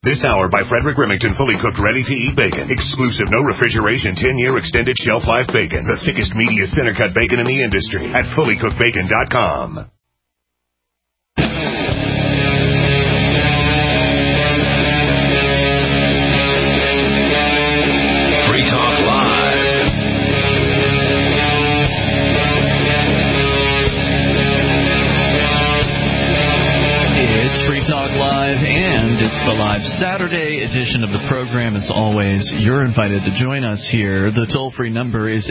This hour by Frederick Remington, fully cooked, ready-to-eat bacon. Exclusive, no refrigeration, 10-year extended shelf life bacon. The thickest, meatiest center-cut bacon in the industry at fullycookedbacon.com. Free Talk Live. It's Free Talk Live, and it's the live Saturday edition of the program. As always, you're invited to join us here. The toll-free number is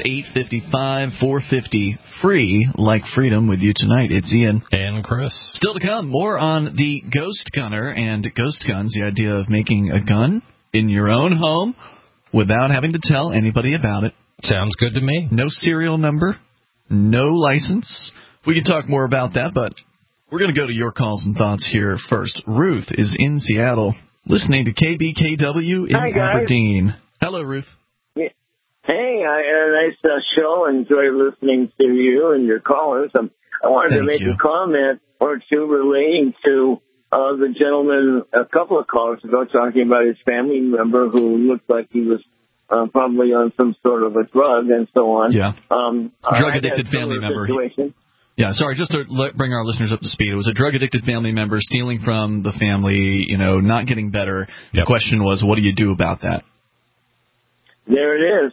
855-450-FREE, like freedom. With you tonight, it's Ian. And Chris. Still to come, more on the Ghost Gunner and ghost guns, the idea of making a gun in your own home without having to tell anybody about it. Sounds good to me. No serial number, no license. We can talk more about that, but we're going to go to your calls and thoughts here first. Ruth is in Seattle, listening to KBKW in Aberdeen. Hello, Ruth. Yeah. Hey, nice show. Enjoy listening to you and your callers. I wanted to make a comment or two relating to the gentleman a couple of callers ago talking about his family member who looked like he was probably on some sort of a drug and so on. Yeah. Drug-addicted family member. Yeah, sorry, just to bring our listeners up to speed. It was a drug-addicted family member stealing from the family, not getting better. Yep. The question was, what do you do about that? There it is.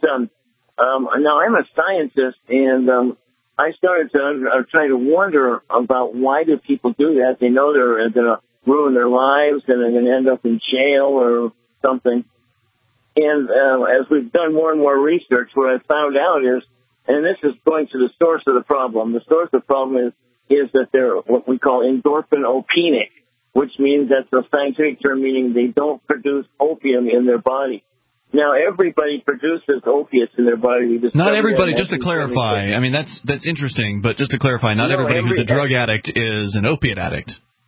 Now, I'm a scientist, and I started to try to wonder about why do people do that. They know they're going to ruin their lives and they're going to end up in jail or something. And as we've done more and more research, what I found out is, and this is going to the source of the problem. The source of the problem is that they're what we call endorphinopenic, which means that's a scientific term meaning they don't produce opium in their body. Now, everybody produces opiates in their body. Not everybody, just to clarify. I mean, that's interesting, but just to clarify, not everybody who's a drug addict is an opiate addict.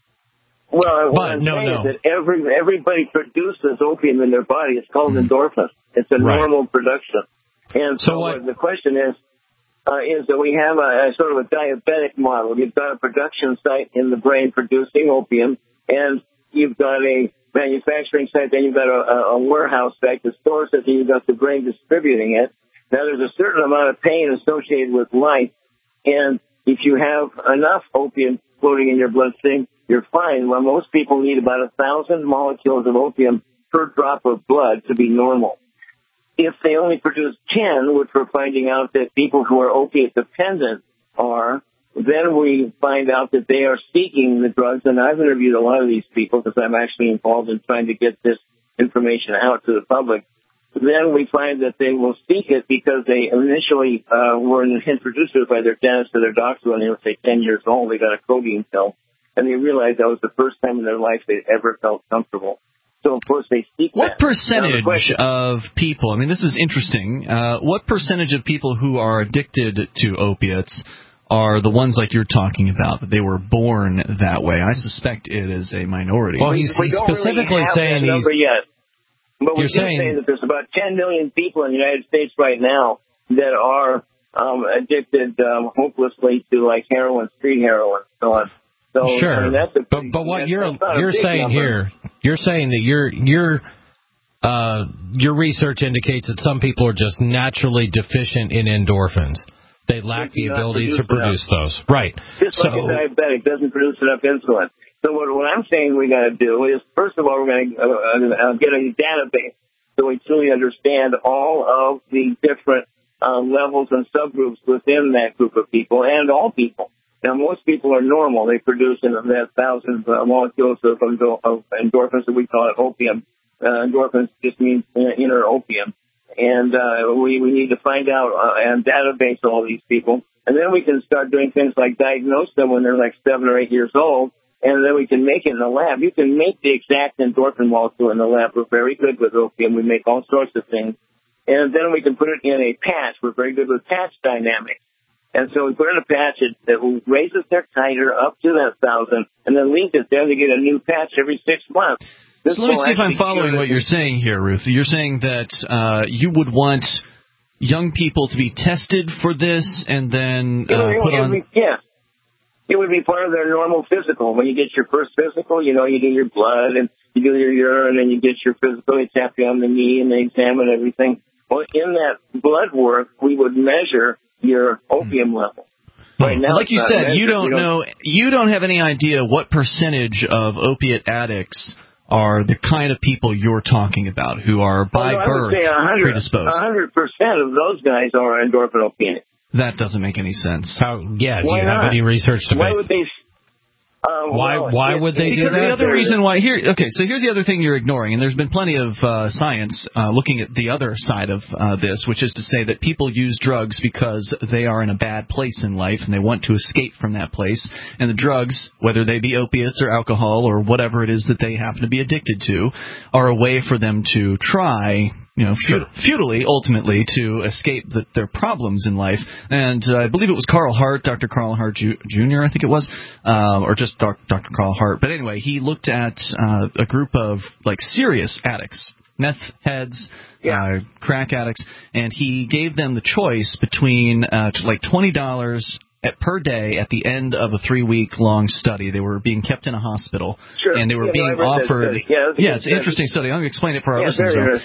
Well, what I'm saying is that everybody produces opium in their body. It's called endorphin. It's a normal production. And so the question is that we have a sort of a diabetic model. You've got a production site in the brain producing opium, and you've got a manufacturing site, then you've got a warehouse site that stores it, and you've got the brain distributing it. Now, there's a certain amount of pain associated with life, and if you have enough opium floating in your bloodstream, you're fine. Well, most people need about 1,000 molecules of opium per drop of blood to be normal. If they only produce 10, which we're finding out that people who are opiate dependent are, then we find out that they are seeking the drugs. And I've interviewed a lot of these people because I'm actually involved in trying to get this information out to the public. Then we find that they will seek it because they initially were introduced to it by their dentist or their doctor when they were, say, 10 years old. They got a codeine pill, and they realized that was the first time in their life they'd ever felt comfortable. So, of course, they seek what percentage of people, I mean, this is interesting, what percentage of people who are addicted to opiates are the ones like you're talking about, that they were born that way? I suspect it is a minority. Well, he's specifically really saying that number yet. But we're saying that there's about 10 million people in the United States right now that are addicted hopelessly to, like, heroin, street heroin, and so on. So, sure, I mean, but what you're saying here, you're saying that your research indicates that some people are just naturally deficient in endorphins. They lack the ability to produce those. Right. Just like a diabetic doesn't produce enough insulin. So what I'm saying we got to do is, first of all, we're going to get a database so we truly understand all of the different levels and subgroups within that group of people and all people. Now, most people are normal. They produce in that 1,000 molecules of endorphins, that we call it opium. Endorphins just means inner opium. And we need to find out and database all these people. And then we can start doing things like diagnose them when they're like 7 or 8 years old. And then we can make it in the lab. You can make the exact endorphin molecule in the lab. We're very good with opium. We make all sorts of things. And then we can put it in a patch. We're very good with patch dynamics. And so we put in a patch that raises their titer up to that 1,000 and then leaves it there to get a new patch every 6 months. So let me see if I'm following what you're saying here, Ruth. You're saying that you would want young people to be tested for this and then put on... Yes. It would be part of their normal physical. When you get your first physical, you do your blood and you do your urine, and you get your physical. They tap you on the knee and they examine everything. Well, in that blood work, we would measure your opium level. Right now, like you said, you don't have any idea what percentage of opiate addicts are the kind of people you're talking about, who are by birth predisposed. 100% of those guys are endorphinopenic. That doesn't make any sense. Do you have any research to base? Why would they? Why would they do that? The other reason why so here's the other thing you're ignoring, and there's been plenty of science looking at the other side of this, which is to say that people use drugs because they are in a bad place in life and they want to escape from that place, and the drugs, whether they be opiates or alcohol or whatever it is that they happen to be addicted to, are a way for them to try, futilely, ultimately, to escape their problems in life. And I believe it was Carl Hart, Dr. Carl Hart Jr., I think it was, or just Dr. Carl Hart. But anyway, he looked at a group of, serious addicts, meth heads, crack addicts, and he gave them the choice between, $20 per day at the end of a 3-week-long study. They were being kept in a hospital, and they were being offered. It's an interesting study. I'm going to explain it for our listeners.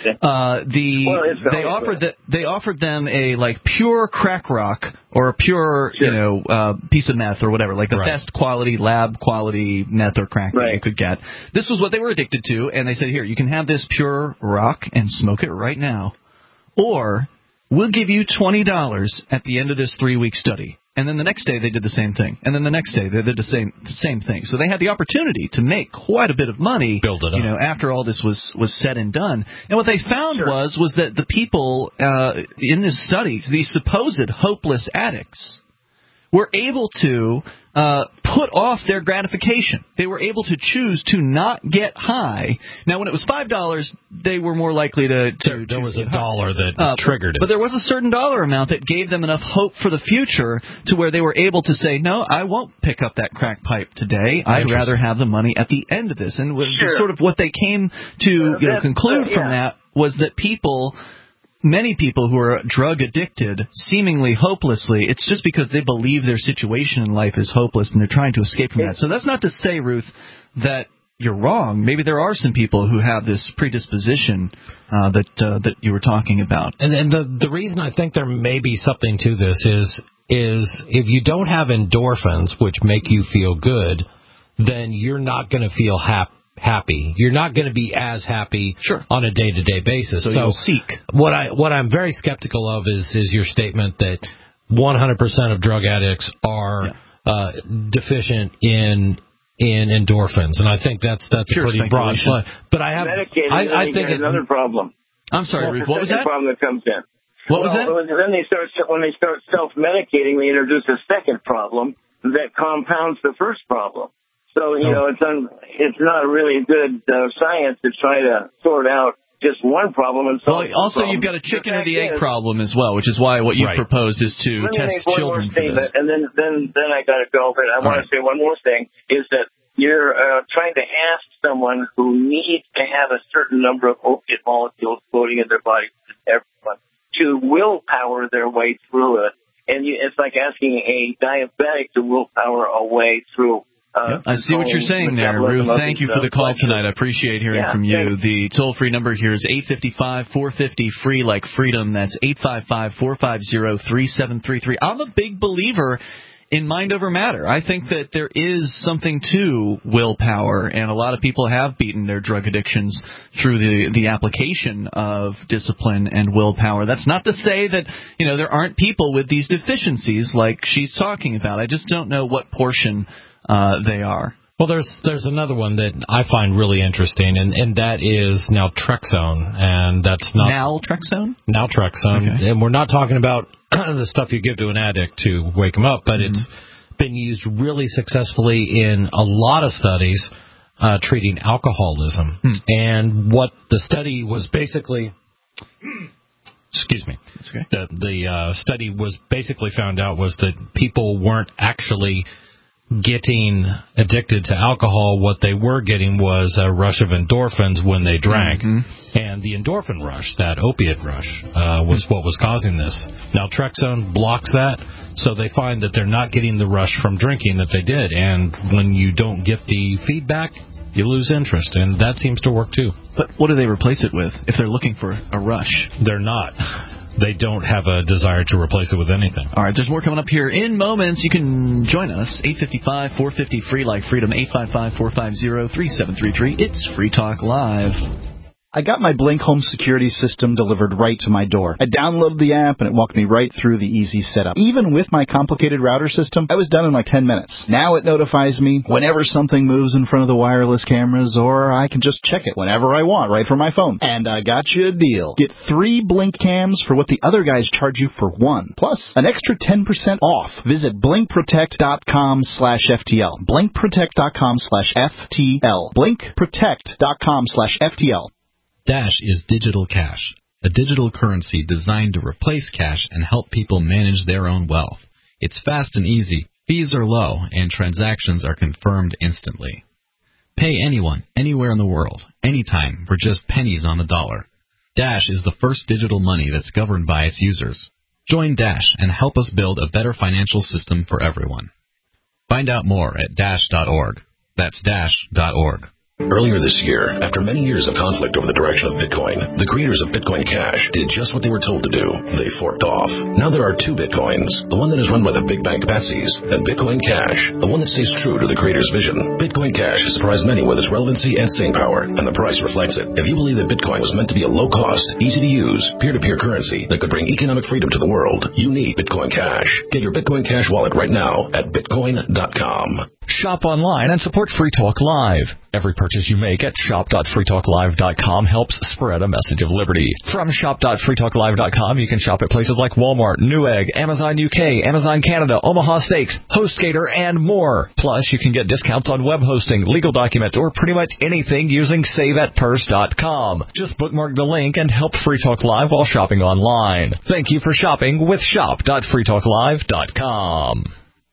They offered them a pure crack rock or a pure piece of meth or whatever, the best quality, lab quality meth or crack that you could get. This was what they were addicted to, and they said, here, you can have this pure rock and smoke it right now, or we'll give you $20 at the end of this 3-week study. And then the next day they did the same thing. And then the next day they did the same thing. So they had the opportunity to make quite a bit of money, build it up, after all this was said and done. And what they found was that the people in this study, these supposed hopeless addicts, were able to put off their gratification. They were able to choose to not get high. Now, when it was $5, they were more likely to there was a dollar that triggered it. But there was a certain dollar amount that gave them enough hope for the future to where they were able to say, no, I won't pick up that crack pipe today. I'd rather have the money at the end of this. And sort of what they came to conclude from that was that many people who are drug addicted, seemingly hopelessly, it's just because they believe their situation in life is hopeless and they're trying to escape from that. So that's not to say, Ruth, that you're wrong. Maybe there are some people who have this predisposition that you were talking about. And the reason I think there may be something to this is if you don't have endorphins, which make you feel good, then you're not going to feel happy. You're not going to be as happy on a day-to-day basis. So you'll seek. What I'm very skeptical of is your statement that 100% of drug addicts are deficient in endorphins, and I think that's pretty broad. But I think another problem. I'm sorry, Ruth. What was that? Problem that comes in. What was that? Then when they start self-medicating, they introduce a second problem that compounds the first problem. So, it's not really good science to try to sort out just one problem and solve also, you've got a chicken or the egg problem as well, which is why what you proposed is to test children for this. And then I got to go, but I want to say one more thing, is that you're trying to ask someone who needs to have a certain number of opiate molecules floating in their body, everyone, to willpower their way through it. And it's like asking a diabetic to willpower a way through. I see what you're saying there, Ruth. Thank you for the call tonight. I appreciate hearing from you. The toll-free number here is 855-450-FREE, like freedom. That's 855-450-3733. I'm a big believer in mind over matter. I think that there is something to willpower, and a lot of people have beaten their drug addictions through the application of discipline and willpower. That's not to say that there aren't people with these deficiencies like she's talking about. I just don't know what portion they are. Well, there's another one that I find really interesting, and that is naltrexone, and that's not naltrexone. Naltrexone, okay. And we're not talking about the stuff you give to an addict to wake him up, but it's been used really successfely in a lot of studies treating alcoholism. And what the study was basically, excuse me, the study was basically found out was that people weren't actually getting addicted to alcohol. What they were getting was a rush of endorphins when they drank. And the endorphin rush, that opiate rush, was what was causing this. Naltrexone blocks that, so they find that they're not getting the rush from drinking that they did. And when you don't get the feedback, you lose interest, and that seems to work too. But what do they replace it with if they're looking for a rush? They're not. They don't have a desire to replace it with anything. All right, there's more coming up here in moments. You can join us, 855-450-FREE, like Freedom, 855-450-3733. It's Free Talk Live. I got my Blink home security system delivered right to my door. I downloaded the app and it walked me right through the easy setup. Even with my complicated router system, I was done in like 10 minutes. Now it notifies me whenever something moves in front of the wireless cameras, or I can just check it whenever I want right from my phone. And I got you a deal. Get 3 Blink cams for what the other guys charge you for 1. Plus, an extra 10% off. Visit blinkprotect.com/FTL. Blinkprotect.com/FTL. Blinkprotect.com/FTL. Dash is digital cash, a digital currency designed to replace cash and help people manage their own wealth. It's fast and easy, fees are low, and transactions are confirmed instantly. Pay anyone, anywhere in the world, anytime, for just pennies on the dollar. Dash is the first digital money that's governed by its users. Join Dash and help us build a better financial system for everyone. Find out more at dash.org. That's dash.org. Earlier this year, after many years of conflict over the direction of Bitcoin, the creators of Bitcoin Cash did just what they were told to do. They forked off. Now there are 2 Bitcoins, the one that is run by the big bank patsies, and Bitcoin Cash, the one that stays true to the creator's vision. Bitcoin Cash has surprised many with its relevancy and staying power, and the price reflects it. If you believe that Bitcoin was meant to be a low-cost, easy-to-use, peer-to-peer currency that could bring economic freedom to the world, you need Bitcoin Cash. Get your Bitcoin Cash wallet right now at bitcoin.com. Shop online and support Free Talk Live. Every purchase you make at shop.freetalklive.com helps spread a message of liberty. From shop.freetalklive.com, you can shop at places like Walmart, Newegg, Amazon UK, Amazon Canada, Omaha Steaks, HostGator, and more. Plus, you can get discounts on web hosting, legal documents, or pretty much anything using SaveAtPurse.com. Just bookmark the link and help Free Talk Live while shopping online. Thank you for shopping with shop.freetalklive.com.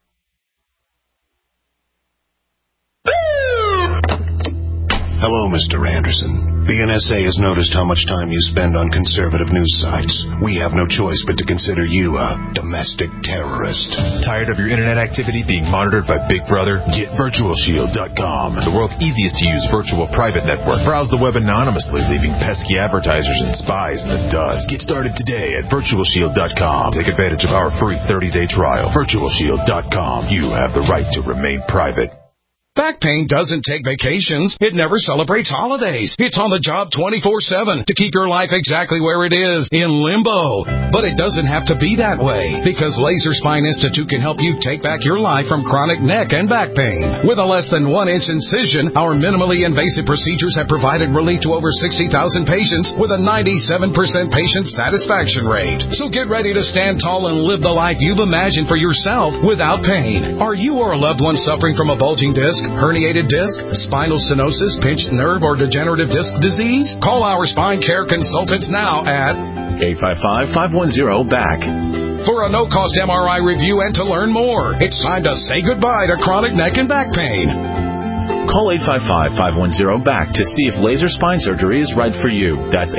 Hello, Mr. Anderson. The NSA has noticed how much time you spend on conservative news sites. We have no choice but to consider you a domestic terrorist. Tired of your internet activity being monitored by Big Brother? Get VirtualShield.com, the world's easiest to use virtual private network. Browse the web anonymously, leaving pesky advertisers and spies in the dust. Get started today at VirtualShield.com. Take advantage of our free 30-day trial. VirtualShield.com. You have the right to remain private. Back pain doesn't take vacations. It never celebrates holidays. It's on the job 24/7 to keep your life exactly where it is, in limbo. But it doesn't have to be that way, because Laser Spine Institute can help you take back your life from chronic neck and back pain. With a less than 1-inch incision, our minimally invasive procedures have provided relief to over 60,000 patients with a 97% patient satisfaction rate. So get ready to stand tall and live the life you've imagined for yourself without pain. Are you or a loved one suffering from a bulging disc, herniated disc, spinal stenosis, pinched nerve, or degenerative disc disease? Call our spine care consultants now at 855-510-BACK. For a no-cost MRI review and to learn more. It's time to say goodbye to chronic neck and back pain. Call 855-510-BACK to see if laser spine surgery is right for you. That's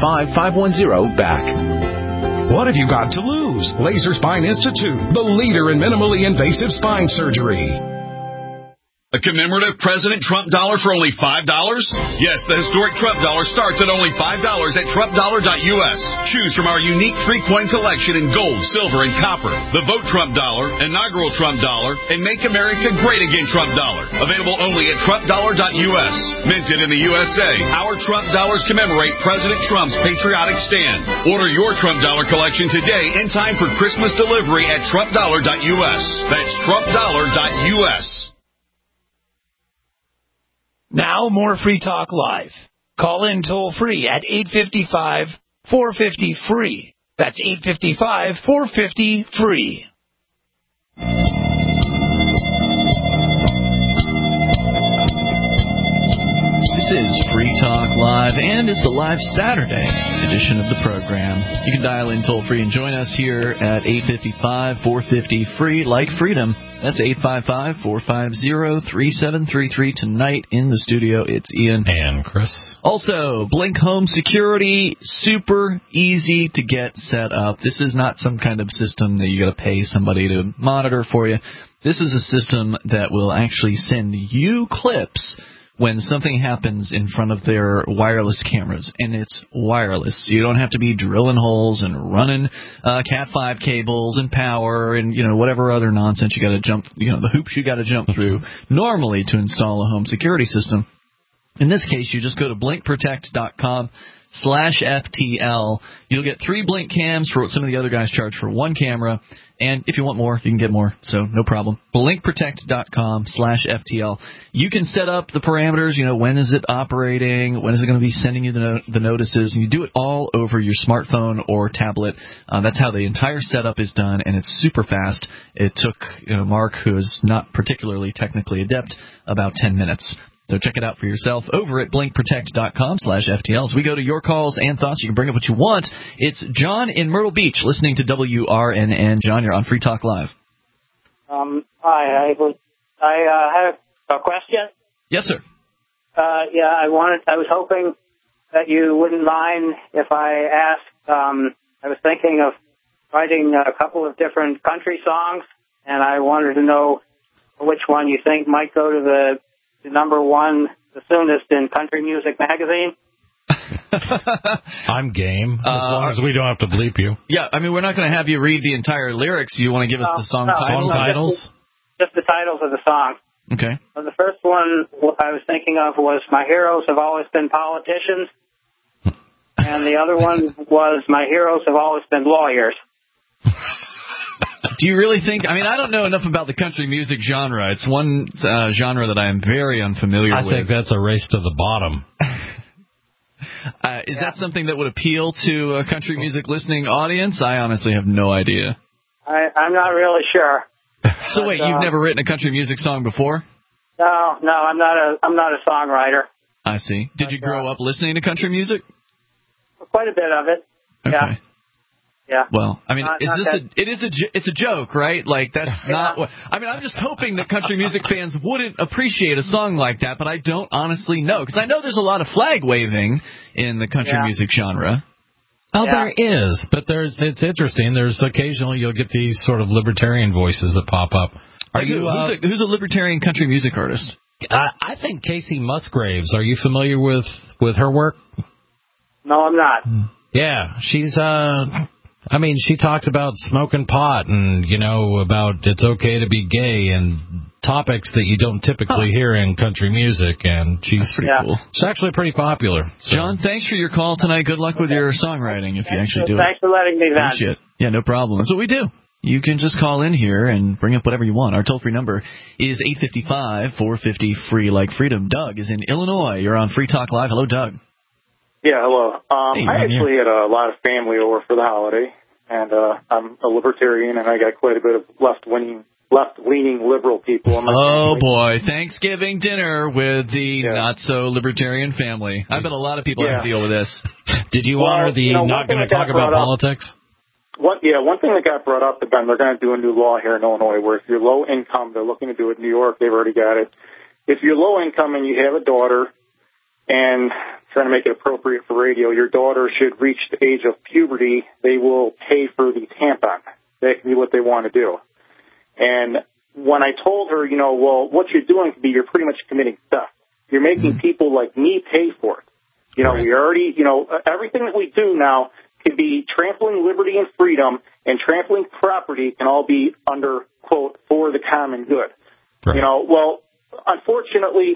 855-510-BACK. What have you got to lose? Laser Spine Institute, the leader in minimally invasive spine surgery. A commemorative President Trump dollar for only $5? Yes, the historic Trump dollar starts at only $5 at TrumpDollar.us. Choose from our unique 3-coin collection in gold, silver, and copper. The Vote Trump dollar, inaugural Trump dollar, and Make America Great Again Trump dollar. Available only at TrumpDollar.us. Minted in the USA, our Trump dollars commemorate President Trump's patriotic stand. Order your Trump dollar collection today in time for Christmas delivery at TrumpDollar.us. That's TrumpDollar.us. Now, more Free Talk Live. Call in toll-free at 855-450-FREE. That's 855-450-FREE. This is Free Talk Live, and it's the live Saturday edition of the program. You can dial in toll-free and join us here at 855-450-FREE, like freedom. That's 855-450-3733. Tonight in the studio, it's Ian. And Chris. Also, Blink Home Security, super easy to get set up. This is not some kind of system that you got to pay somebody to monitor for you. This is a system that will actually send you clips when something happens in front of their wireless cameras, and it's wireless. You don't have to be drilling holes and running Cat5 cables and power and, whatever other nonsense you got to jump, the hoops you got to jump through normally to install a home security system. In this case, you just go to blinkprotect.com/FTL. You'll get 3 Blink cams for what some of the other guys charge for 1 camera. And if you want more, you can get more, so no problem. Blinkprotect.com/FTL. You can set up the parameters, when is it operating, when is it going to be sending you the notices, and you do it all over your smartphone or tablet. That's how the entire setup is done, and it's super fast. It took Mark, who is not particularly technically adept, about 10 minutes. So check it out for yourself over at blinkprotect.com/FTL. As we go to your calls and thoughts, you can bring up what you want. It's John in Myrtle Beach listening to WRNN. John, you're on Free Talk Live. Hi, I had a question. Yes, sir. I was hoping that you wouldn't mind if I asked. I was thinking of writing a couple of different country songs, and I wanted to know which one you think might go to the number one the soonest in Country Music Magazine. I'm game, as long as we don't have to bleep you. Yeah, we're not going to have you read the entire lyrics. You want to give us the song titles? Just the titles of the songs. Okay. The first one I was thinking of was My Heroes Have Always Been Politicians, and the other one was My Heroes Have Always Been Lawyers. Do you really think? I don't know enough about the country music genre. It's one genre that I am very unfamiliar with. I think that's a race to the bottom. Is that something that would appeal to a country music listening audience? I honestly have no idea. I'm not really sure. So wait, you've never written a country music song before? No, I'm not a songwriter. I see. Did you grow up listening to country music? Quite a bit of it. Okay. Yeah. Well, it's a joke, right? Like, that's not what... I'm just hoping that country music fans wouldn't appreciate a song like that, but I don't honestly know. Because I know there's a lot of flag waving in the country music genre. Oh, there is, but it's interesting. There's occasionally you'll get these sort of libertarian voices that pop up. Who's a libertarian country music artist? I think Casey Musgraves. Are you familiar with her work? No, I'm not. Yeah, she's she talks about smoking pot and, about it's okay to be gay and topics that you don't typically hear in country music, and she's pretty cool. She's actually pretty popular. So. John, thanks for your call tonight. Good luck with your songwriting if you actually do it. Thanks for letting me vent. Appreciate it. Yeah, no problem. That's what we do. You can just call in here and bring up whatever you want. Our toll-free number is 855-450-FREE, like freedom. Doug is in Illinois. You're on Free Talk Live. Hello, Doug. Yeah, hello. I actually had a lot of family over for the holiday, and I'm a libertarian, and I got quite a bit of left-leaning liberal people in my family. Boy, Thanksgiving dinner with the not-so-libertarian family. I bet a lot of people have to deal with this. Did you honor the not going to talk about politics? One thing that got brought up, again, they're going to do a new law here in Illinois where if you're low income, they're looking to do it in New York, they've already got it. If you're low income and you have a daughter, and trying to make it appropriate for radio, your daughter should reach the age of puberty, they will pay for the tampon. That can be what they want to do. And when I told her, what you're doing could be you're pretty much committing theft. You're making people like me pay for it. We already, everything that we do now can be trampling liberty and freedom, and trampling property can all be under, quote, for the common good. Right. Unfortunately,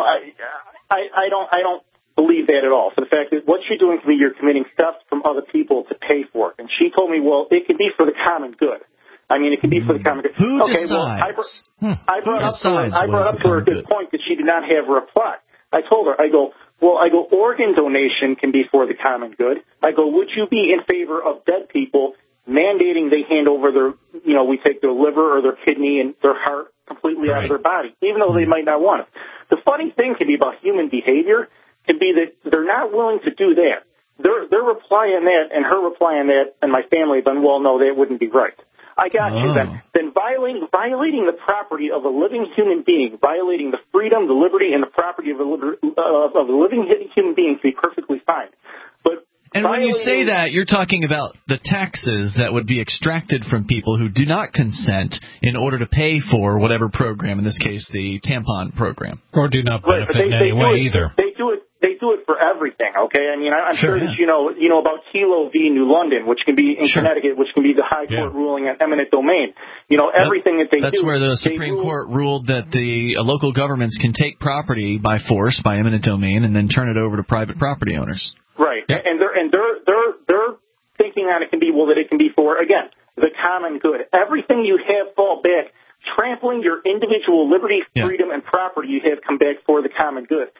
I don't believe that at all. For the fact that what you're doing to me, you're committing theft from other people to pay for it. And she told me, well, it can be for the common good. It can be for the common good. Who decides? Well, I brought up to her a good point that she did not have a reply. I told her, I go, organ donation can be for the common good. I go, would you be in favor of dead people mandating they hand over their, we take their liver or their kidney and their heart completely completely out of their body, even though they might not want it. The funny thing can be about human behavior can be that they're not willing to do that. They're replying that, and her replying that, and my family then, well, no, that wouldn't be right. I got you. Then violating the property of a living human being, violating the freedom, the liberty, and the property of a living human being to be perfectly fine. And when you say that, you're talking about the taxes that would be extracted from people who do not consent in order to pay for whatever program, in this case, the tampon program. Or do not benefit in any way either. They do it for everything, okay? I mean, I'm sure that you know about Kelo v. New London, which can be in Connecticut, which can be the high court ruling on eminent domain. You know, everything that they do. That's where the Supreme Court ruled that the local governments can take property by force, by eminent domain, and then turn it over to private property owners. Right, and they're thinking on it can be that it can be for, again, the common good. Everything you have fall back, trampling your individual liberty, freedom, and property you have come back for the common good.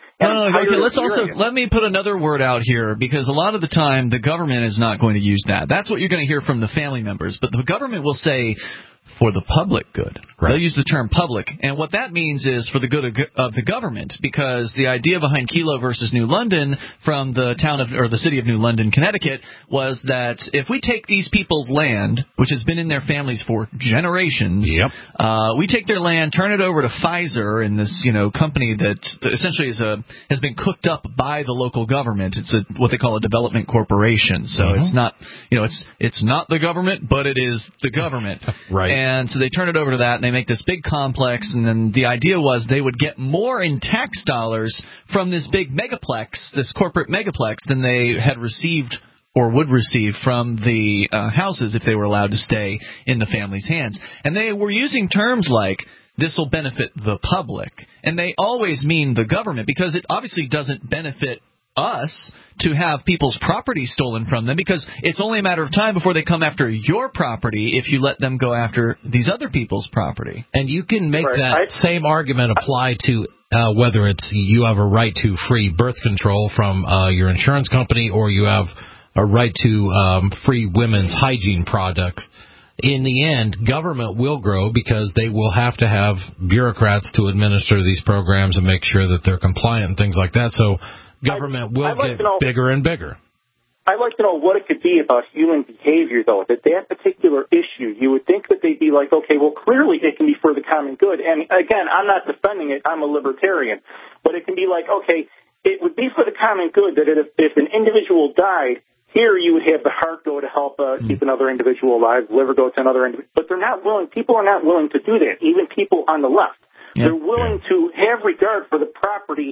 Let me put another word out here, because a lot of the time the government is not going to use that. That's what you're going to hear from the family members, but the government will say, for the public good. Right. They'll use the term public. And what that means is for the good of the government, because the idea behind Kelo versus New London from the city of New London, Connecticut, was that if we take these people's land, which has been in their families for generations, we take their land, turn it over to Pfizer and this, company that essentially has been cooked up by the local government. It's what they call a development corporation. So it's not, it's not the government, but it is the government. Right. And so they turn it over to that, and they make this big complex, and then the idea was they would get more in tax dollars from this big megaplex, this corporate megaplex, than they had received or would receive from the houses if they were allowed to stay in the family's hands. And they were using terms like, this will benefit the public. And they always mean the government, because it obviously doesn't benefit us to have people's property stolen from them, because it's only a matter of time before they come after your property if you let them go after these other people's property. And you can make that same argument apply to whether it's you have a right to free birth control from your insurance company, or you have a right to free women's hygiene products. In the end, government will grow because they will have to have bureaucrats to administer these programs and make sure that they're compliant and things like that. So government will get bigger and bigger. I'd like to know what it could be about human behavior, though, that particular issue, you would think that they'd be like, okay, well, clearly it can be for the common good. And, again, I'm not defending it. I'm a libertarian. But it can be like, okay, it would be for the common good that if an individual died, here you would have the heart go to help keep another individual alive, liver go to another individual. But they're not willing. People are not willing to do that, even people on the left. They're willing to have regard for the property.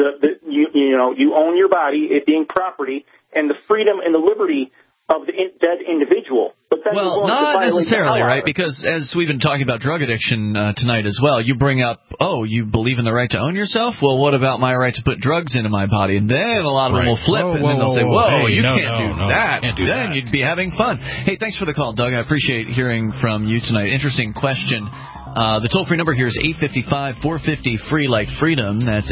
You own your body, it being property, and the freedom and the liberty of the dead individual. But then not necessarily, right? Because as we've been talking about drug addiction tonight as well, you bring up, you believe in the right to own yourself? Well, what about my right to put drugs into my body? And then a lot of them will flip, and then they'll say, you can't do that. Then you'd be having fun. Hey, thanks for the call, Doug. I appreciate hearing from you tonight. Interesting question. The toll-free number here is 855-450-FREE like freedom. That's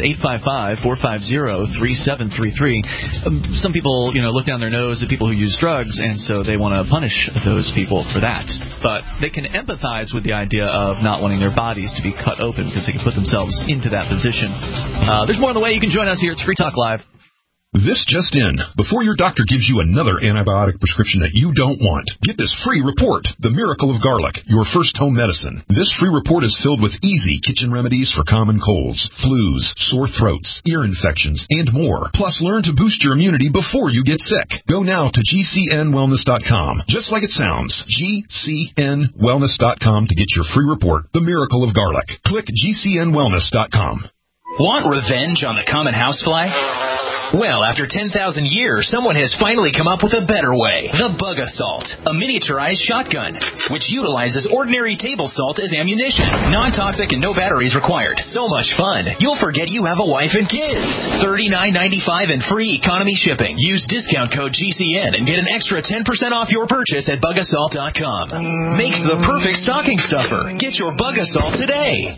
855-450-3733. Some people, look down their nose at people who use drugs, and so they want to punish those people for that. But they can empathize with the idea of not wanting their bodies to be cut open because they can put themselves into that position. There's more on the way. You can join us here. It's Free Talk Live. This just in. Before your doctor gives you another antibiotic prescription that you don't want, get this free report, The Miracle of Garlic, your first home medicine. This free report is filled with easy kitchen remedies for common colds, flus, sore throats, ear infections, and more. Plus, learn to boost your immunity before you get sick. Go now to GCNwellness.com. Just like it sounds, GCNwellness.com to get your free report, The Miracle of Garlic. Click GCNwellness.com. Want revenge on the common housefly? Well, after 10,000 years, someone has finally come up with a better way. The Bug Assault, a miniaturized shotgun, which utilizes ordinary table salt as ammunition. Non-toxic and no batteries required. So much fun, you'll forget you have a wife and kids. $39.95 and free economy shipping. Use discount code GCN and get an extra 10% off your purchase at bugassault.com. Makes the perfect stocking stuffer. Get your Bug Assault today.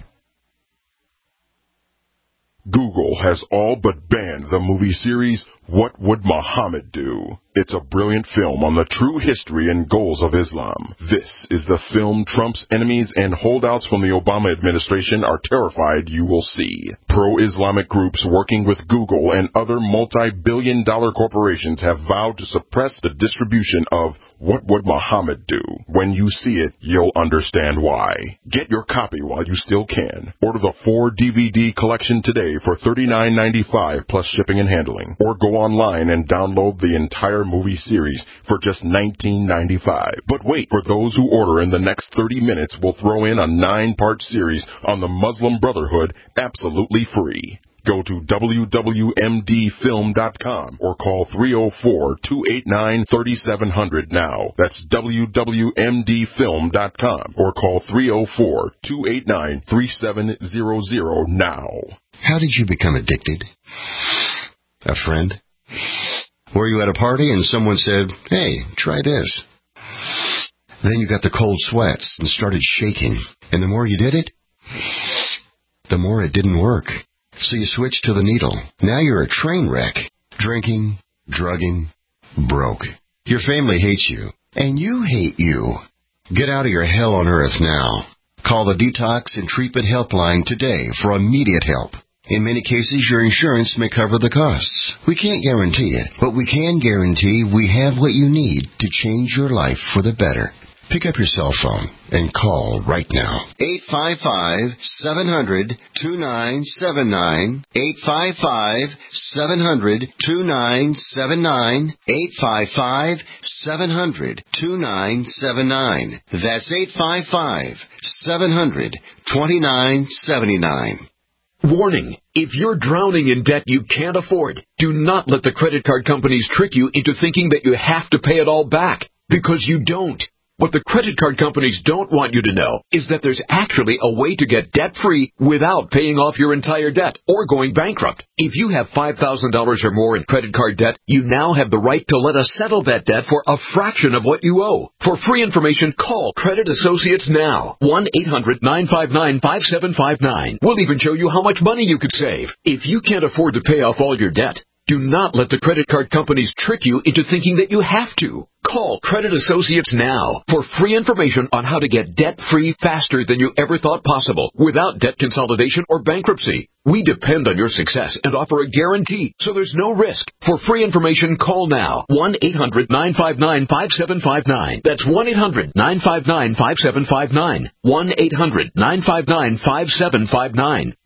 Google has all but banned the movie series What Would Muhammad Do? It's a brilliant film on the true history and goals of Islam. This is the film Trump's enemies and holdouts from the Obama administration are terrified you will see. Pro-Islamic groups working with Google and other multi-billion-dollar corporations have vowed to suppress the distribution of What Would Muhammad Do? When you see it, you'll understand why. Get your copy while you still can. Order the 4-DVD collection today for $39.95 plus shipping and handling. Or go online and download the entire movie series for just $19.95. But wait, for those who order in the next 30 minutes, we'll throw in a 9-part series on the Muslim Brotherhood absolutely free. Go to wwmdfilm.com or call 304-289-3700 now. That's wwmdfilm.com or call 304-289-3700 now. How did you become addicted? A friend? Were you at a party and someone said, "Hey, try this"? Then you got the cold sweats and started shaking. And the more you did it, the more it didn't work. So you switched to the needle. Now you're a train wreck. Drinking, drugging, broke. Your family hates you, and you hate you. Get out of your hell on earth now. Call the Detox and Treatment Helpline today for immediate help. In many cases, your insurance may cover the costs. We can't guarantee it, but we can guarantee we have what you need to change your life for the better. Pick up your cell phone and call right now. 855-700-2979. 855-700-2979. 855-700-2979. That's 855-700-2979. Warning, if you're drowning in debt you can't afford, do not let the credit card companies trick you into thinking that you have to pay it all back, because you don't. What the credit card companies don't want you to know is that there's actually a way to get debt-free without paying off your entire debt or going bankrupt. If you have $5,000 or more in credit card debt, you now have the right to let us settle that debt for a fraction of what you owe. For free information, call Credit Associates now. 1-800-959-5759. We'll even show you how much money you could save. If you can't afford to pay off all your debt, do not let the credit card companies trick you into thinking that you have to. Call Credit Associates now for free information on how to get debt-free faster than you ever thought possible without debt consolidation or bankruptcy. We depend on your success and offer a guarantee, so there's no risk. For free information, call now. 1-800-959-5759. That's 1-800-959-5759. 1-800-959-5759.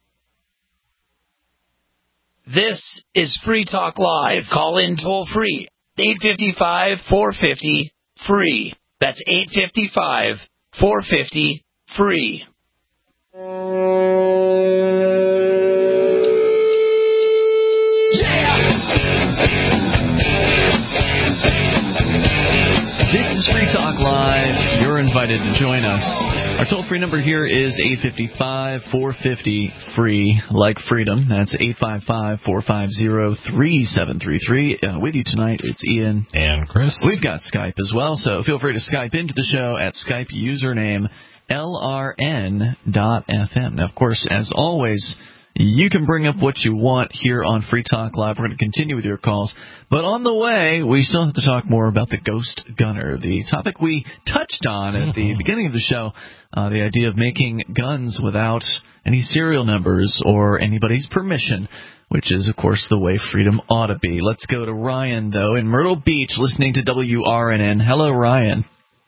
This is Free Talk Live. Call in toll free. 855-450-FREE. That's 855-450-FREE. This is Free Talk Live. You're invited to join us. Our toll-free number here is 855-450-FREE, like freedom. That's 855-450-3733. With you tonight, it's Ian. And Chris. We've got Skype as well, so feel free to Skype into the show at Skype username LRN.FM. Now, of course, as always, you can bring up what you want here on Free Talk Live. We're going to continue with your calls. But on the way, we still have to talk more about the Ghost Gunner, the topic we touched on at the beginning of the show, the idea of making guns without any serial numbers or anybody's permission, which is, of course, the way freedom ought to be. Let's go to Ryan, though, in Myrtle Beach, listening to WRNN. Hello, Ryan.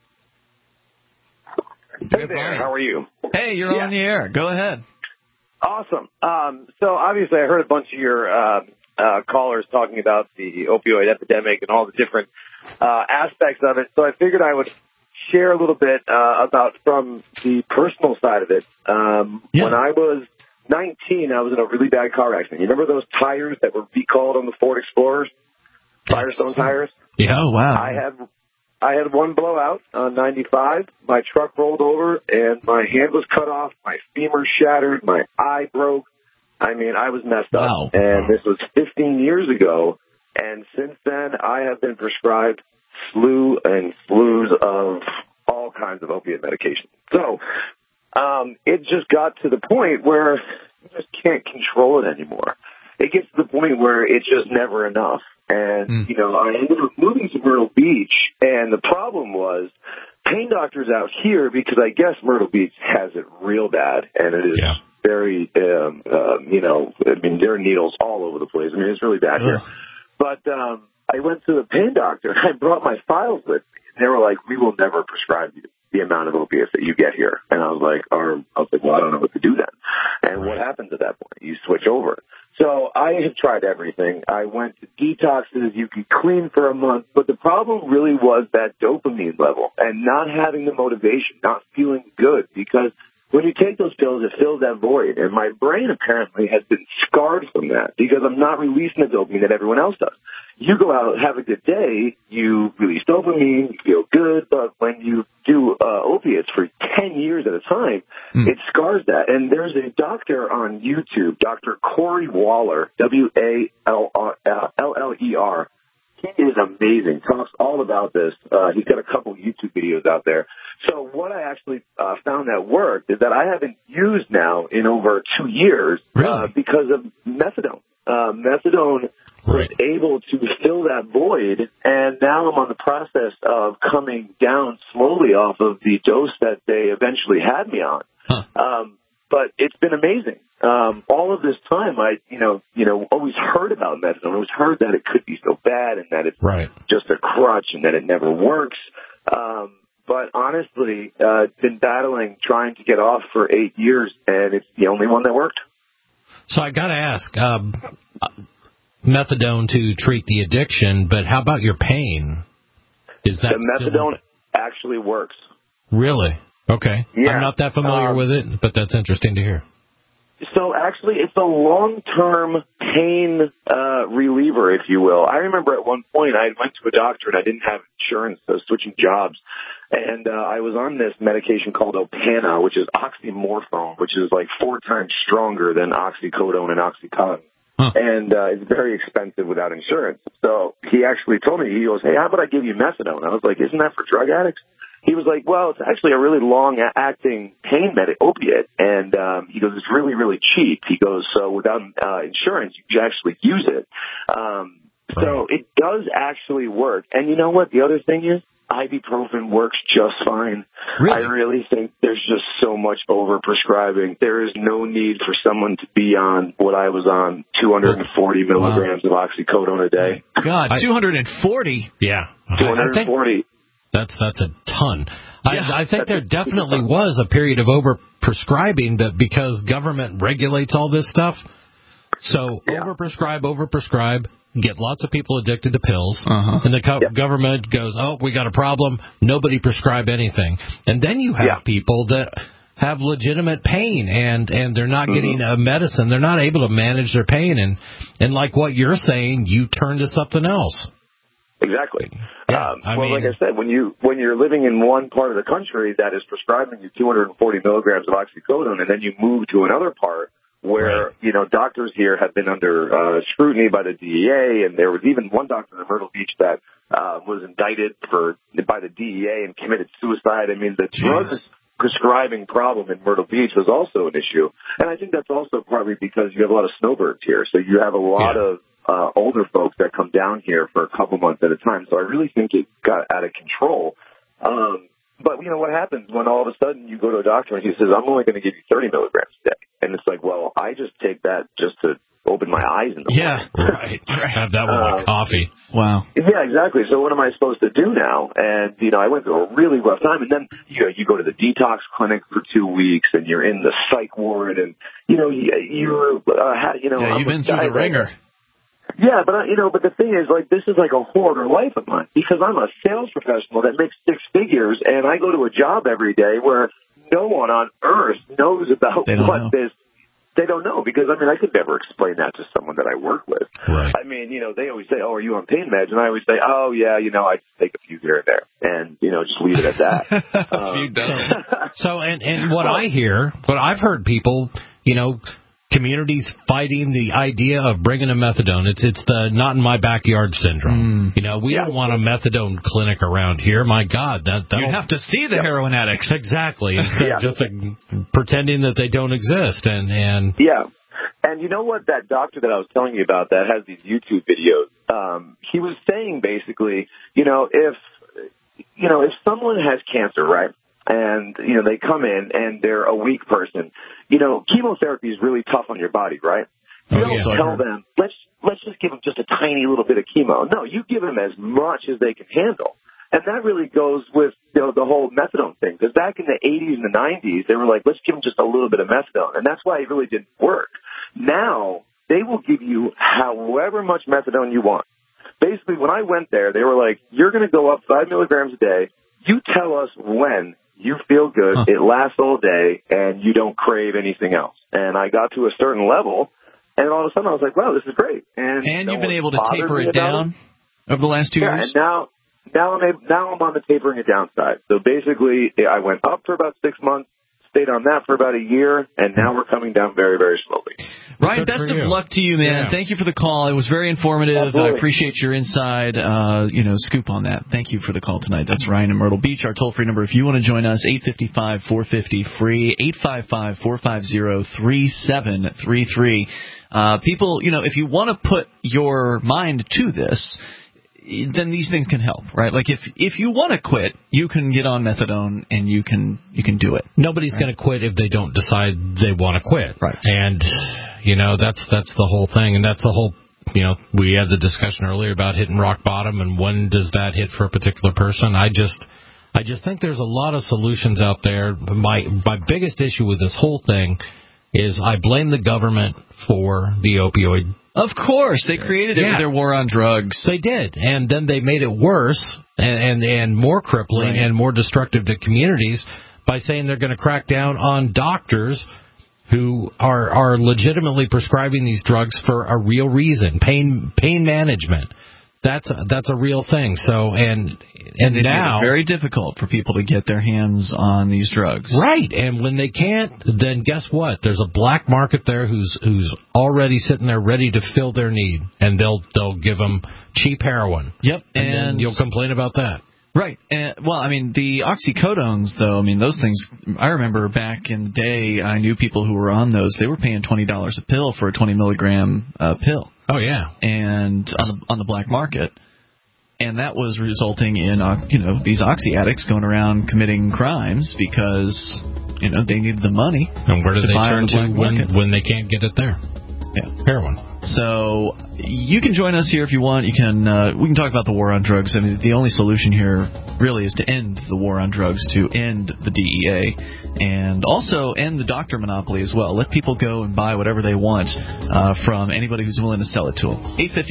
Hey there, how are you? Hey, you're on the air. Go ahead. Awesome. So obviously I heard a bunch of your callers talking about the opioid epidemic and all the different aspects of it. So I figured I would share a little bit about from the personal side of it. When I was 19, I was in a really bad car accident. You remember those tires that were recalled on the Ford Explorers? Firestone tires? Yeah. Oh, wow. I had one blowout on 95. My truck rolled over, and my hand was cut off. My femur shattered. My eye broke. I mean, I was messed up. Wow. And this was 15 years ago. And since then, I have been prescribed slews of all kinds of opiate medication. So it just got to the point where you just can't control it anymore. It gets to the point where it's just never enough. And, I ended up moving to Myrtle Beach, and the problem was pain doctors out here, because I guess Myrtle Beach has it real bad, and it is very, there are needles all over the place. I mean, it's really bad here. But I went to the pain doctor, and I brought my files with me. And they were like, we will never prescribe you the amount of opiates that you get here. And I was like, well, I don't know what to do then. And what happens at that point? You switch over. So I had tried everything. I went to detoxes. You could clean for a month. But the problem really was that dopamine level and not having the motivation, not feeling good, because when you take those pills, it fills that void. And my brain apparently has been scarred from that because I'm not releasing the dopamine that everyone else does. You go out, have a good day, you release dopamine, you feel good, but when you do opiates for 10 years at a time, it scars that. And there's a doctor on YouTube, Dr. Corey Waller, Waller. He is amazing, talks all about this. He's got a couple YouTube videos out there. So what I actually found that worked is that I haven't used now in over 2 years because of methadone. Methadone was able to fill that void, and now I'm on the process of coming down slowly off of the dose that they eventually had me on. But it's been amazing. All of this time, I always heard about methadone. I always heard that it could be so bad and that it's just a crutch and that it never works. But honestly, been battling, trying to get off for 8 years, and it's the only one that worked. So I got to ask, methadone to treat the addiction, but how about your pain? Is that the methadone actually works? Really? Okay. Yeah. I'm not that familiar with it, but that's interesting to hear. So actually, it's a long-term pain reliever, if you will. I remember at one point I went to a doctor and I didn't have insurance, so I was switching jobs. And I was on this medication called Opana, which is oxymorphone, which is like 4 times stronger than oxycodone and Oxycontin. And it's very expensive without insurance. So he actually told me, he goes, hey, how about I give you methadone? I was like, isn't that for drug addicts? He was like, well, it's actually a really long-acting pain opiate, and he goes, it's really, really cheap. He goes, so without insurance, you can actually use it. So it does actually work. And you know what? The other thing is, ibuprofen works just fine. Really? I really think there's just so much overprescribing. There is no need for someone to be on what I was on, 240 milligrams of oxycodone a day. God, 240? Yeah. 240. That's a ton. I think there definitely was a period of overprescribing, but because government regulates all this stuff, so overprescribe, get lots of people addicted to pills, and the government goes, oh, we got a problem, nobody prescribe anything. And then you have people that have legitimate pain, and they're not getting a medicine. They're not able to manage their pain, and like what you're saying, you turn to something else. Exactly. Like I said, when you're living in one part of the country that is prescribing you 240 milligrams of oxycodone, and then you move to another part where doctors here have been under scrutiny by the DEA, and there was even one doctor in Myrtle Beach that was indicted by the DEA and committed suicide. I mean, the drug prescribing problem in Myrtle Beach was also an issue, and I think that's also partly because you have a lot of snowbirds here, so you have a lot of older folks that come down here for a couple months at a time. So I really think it got out of control. But what happens when all of a sudden you go to a doctor and he says, I'm only going to give you 30 milligrams a day. And it's like, well, I just take that just to open my eyes in the morning. Right. Have that with my coffee. Wow. Yeah, exactly. So what am I supposed to do now? And, I went through a really rough time. And then, you go to the detox clinic for 2 weeks and you're in the psych ward and, you've been through the ringer. Yeah, but but the thing is, this is like a hoarder life of mine because I'm a sales professional that makes 6 figures, and I go to a job every day where no one on earth knows about what this. They don't know because I could never explain that to someone that I work with. Right. I mean, they always say, "Oh, are you on pain meds?" And I always say, "Oh, yeah, I just take a few here and there," and just leave it at that. So what I hear, what I've heard people, communities fighting the idea of bringing a methadone. It's the not in my backyard syndrome. We don't want a methadone clinic around here. My God, you have to see the heroin addicts. Exactly. Instead of just pretending that they don't exist. And And you know what? That doctor that I was telling you about that has these YouTube videos, he was saying basically, if someone has cancer, right, and, they come in and they're a weak person, chemotherapy is really tough on your body, right? You don't tell them, let's just give them just a tiny little bit of chemo. No, you give them as much as they can handle. And that really goes with the whole methadone thing. Because back in the 80s and the 90s, they were like, let's give them just a little bit of methadone. And that's why it really didn't work. Now, they will give you however much methadone you want. Basically, when I went there, they were like, you're going to go up 5 milligrams a day. You tell us when you feel good. It lasts all day, and you don't crave anything else. And I got to a certain level, and all of a sudden I was like, wow, this is great. And you've been able to taper it down over the last 2 years? And now I'm on the tapering it down side. So basically, I went up for about 6 months, stayed on that for about a year, and now we're coming down very, very slowly. Ryan, best of luck to you, man. Yeah. Thank you for the call. It was very informative. Absolutely. I appreciate your inside, scoop on that. Thank you for the call tonight. That's Ryan in Myrtle Beach. Our toll-free number, if you want to join us, 855-450-FREE, 855-450-3733. People, if you want to put your mind to this, then these things can help, right? Like if you want to quit, you can get on methadone and you can do it. Nobody's going to quit if they don't decide they want to quit, right? And that's the whole thing, and that's the whole. We had the discussion earlier about hitting rock bottom and when does that hit for a particular person. I just think there's a lot of solutions out there. My biggest issue with this whole thing is I blame the government for the opioid. Of course, they created it with their war on drugs. They did, and then they made it worse and more crippling and more destructive to communities by saying they're going to crack down on doctors who are legitimately prescribing these drugs for a real reason, pain management. That's a real thing. So and now it's very difficult for people to get their hands on these drugs. Right. And when they can't, then guess what? There's a black market there who's already sitting there ready to fill their need, and they'll give them cheap heroin. Yep. And then you'll complain about that. Right. The oxycodones, though, those things, I remember back in the day, I knew people who were on those. They were paying $20 a pill for a 20-milligram pill. Oh, yeah. And on the black market. And that was resulting in, these oxy addicts going around committing crimes because, they needed the money. And where do they turn to when they can't get it there? Yeah. Heroin. So you can join us here if you want. We can talk about the war on drugs. The only solution here really is to end the war on drugs, to end the DEA, and also end the doctor monopoly as well. Let people go and buy whatever they want from anybody who's willing to sell it to them.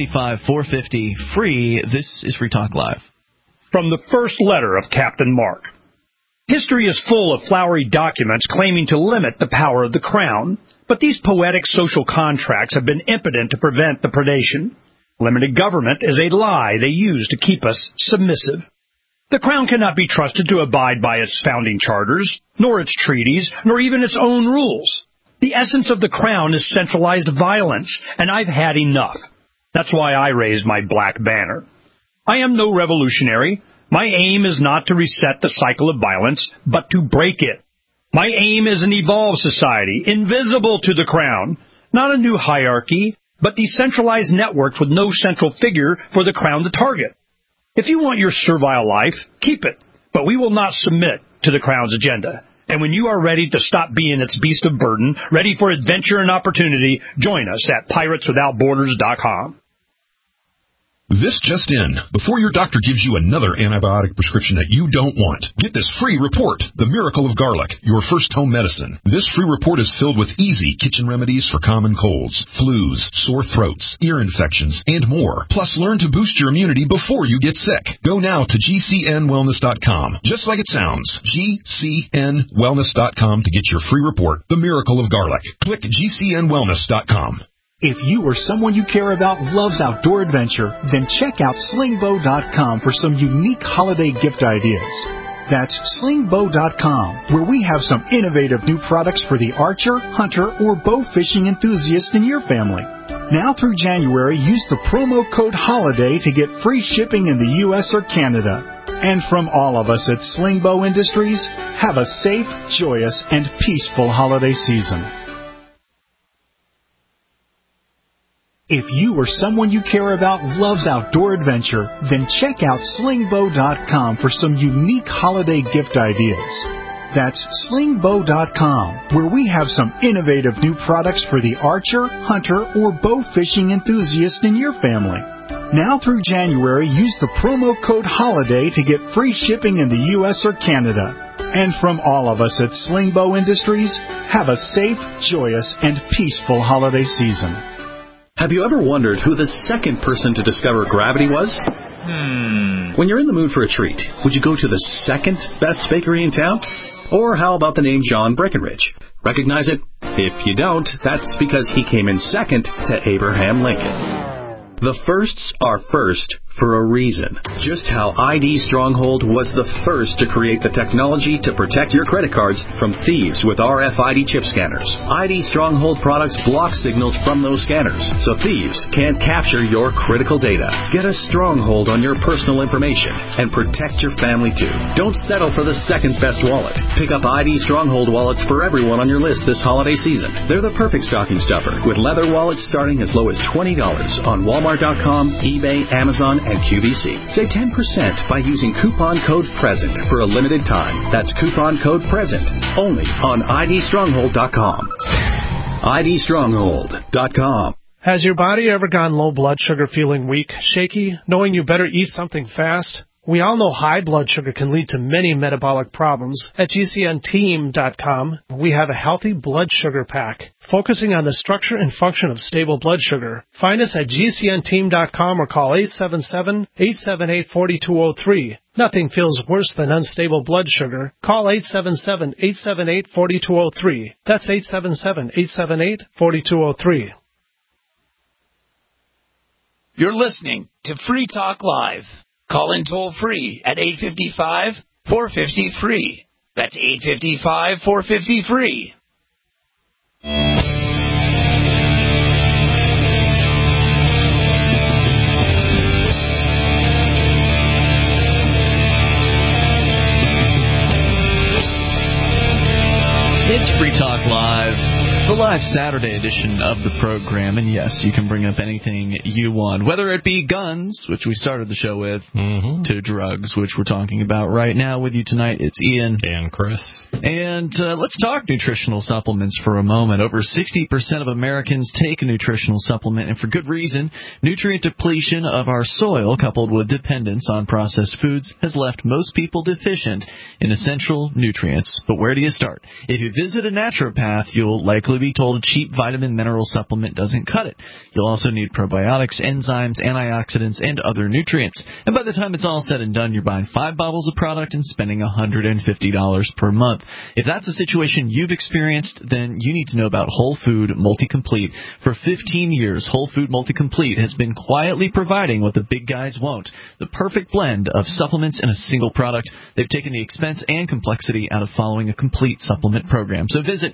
855-450-FREE. This is Free Talk Live. From the first letter of Captain Mark. History is full of flowery documents claiming to limit the power of the crown. But these poetic social contracts have been impotent to prevent the predation. Limited government is a lie they use to keep us submissive. The Crown cannot be trusted to abide by its founding charters, nor its treaties, nor even its own rules. The essence of the Crown is centralized violence, and I've had enough. That's why I raised my black banner. I am no revolutionary. My aim is not to reset the cycle of violence, but to break it. My aim is an evolved society, invisible to the Crown. Not a new hierarchy, but decentralized networks with no central figure for the Crown to target. If you want your servile life, keep it, but we will not submit to the Crown's agenda. And when you are ready to stop being its beast of burden, ready for adventure and opportunity, join us at pirateswithoutborders.com. This just in. Before your doctor gives you another antibiotic prescription that you don't want, get this free report, The Miracle of Garlic, your first home medicine. This free report is filled with easy kitchen remedies for common colds, flus, sore throats, ear infections, and more. Plus, learn to boost your immunity before you get sick. Go now to GCNwellness.com. Just like it sounds, GCNwellness.com to get your free report, The Miracle of Garlic. Click GCNwellness.com. If you or someone you care about loves outdoor adventure, then check out slingbow.com for some unique holiday gift ideas. That's slingbow.com, where we have some innovative new products for the archer, hunter, or bow fishing enthusiast in your family. Now through January, use the promo code HOLIDAY to get free shipping in the U.S. or Canada. And from all of us at Slingbow Industries, have a safe, joyous, and peaceful holiday season. If you or someone you care about loves outdoor adventure, then check out slingbow.com for some unique holiday gift ideas. That's slingbow.com, where we have some innovative new products for the archer, hunter, or bow fishing enthusiast in your family. Now through January, use the promo code HOLIDAY to get free shipping in the U.S. or Canada. And from all of us at Slingbow Industries, have a safe, joyous, and peaceful holiday season. Have you ever wondered who the second person to discover gravity was? When you're in the mood for a treat, would you go to the second best bakery in town? Or how about the name John Breckenridge? Recognize it? If you don't, that's because he came in second to Abraham Lincoln. The firsts are first for a reason. Just how ID Stronghold was the first to create the technology to protect your credit cards from thieves with RFID chip scanners. ID Stronghold products block signals from those scanners, so thieves can't capture your critical data. Get a stronghold on your personal information and protect your family too. Don't settle for the second best wallet. Pick up ID Stronghold wallets for everyone on your list this holiday season. They're the perfect stocking stuffer, with leather wallets starting as low as $20 on Walmart.com, eBay, Amazon, and QVC. Save 10% by using coupon code PRESENT for a limited time. That's coupon code PRESENT only on IDStronghold.com. IDStronghold.com. Has your body ever gone low blood sugar, feeling weak, shaky, knowing you better eat something fast? We all know high blood sugar can lead to many metabolic problems. At GCNteam.com, we have a healthy blood sugar pack, focusing on the structure and function of stable blood sugar. Find us at GCNteam.com or call 877-878-4203. Nothing feels worse than unstable blood sugar. Call 877-878-4203. That's 877-878-4203. You're listening to Free Talk Live. Call in toll-free at 855-450-FREE. That's 855-450-FREE. It's Free Talk Live, the live Saturday edition of the program. And yes, you can bring up anything you want, whether it be guns, which we started the show with, to drugs, which we're talking about right now. With you tonight, it's Ian. And Chris. And let's talk nutritional supplements for a moment. Over 60% of Americans take a nutritional supplement, and for good reason. Nutrient depletion of our soil, coupled with dependence on processed foods, has left most people deficient in essential nutrients. But where do you start? If you visit a naturopath, you'll likely be told a cheap vitamin mineral supplement doesn't cut it. You'll also need probiotics, enzymes, antioxidants, and other nutrients. And by the time it's all said and done, you're buying 5 bottles of product and spending $150 per month. If that's a situation you've experienced, then you need to know about Whole Food Multi-Complete. For 15 years, Whole Food Multi-Complete has been quietly providing what the big guys won't, the perfect blend of supplements in a single product. They've taken the expense and complexity out of following a complete supplement program. So visit